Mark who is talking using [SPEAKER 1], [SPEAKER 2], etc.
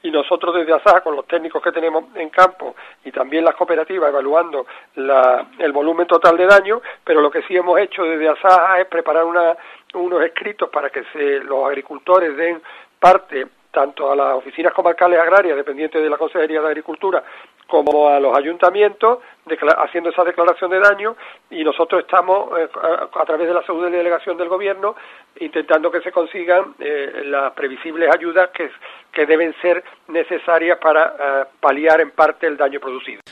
[SPEAKER 1] y nosotros desde ASAJA, con los técnicos que tenemos en campo y también las cooperativas, evaluando el volumen total de daño, pero lo que sí hemos hecho desde ASAJA es preparar unos escritos para que los agricultores den parte tanto a las oficinas comarcales agrarias dependientes de la Consejería de Agricultura como a los ayuntamientos haciendo esa declaración de daño, y nosotros estamos a través de la subdelegación del Gobierno intentando que se consigan las previsibles ayudas que deben ser necesarias para paliar en parte el daño producido.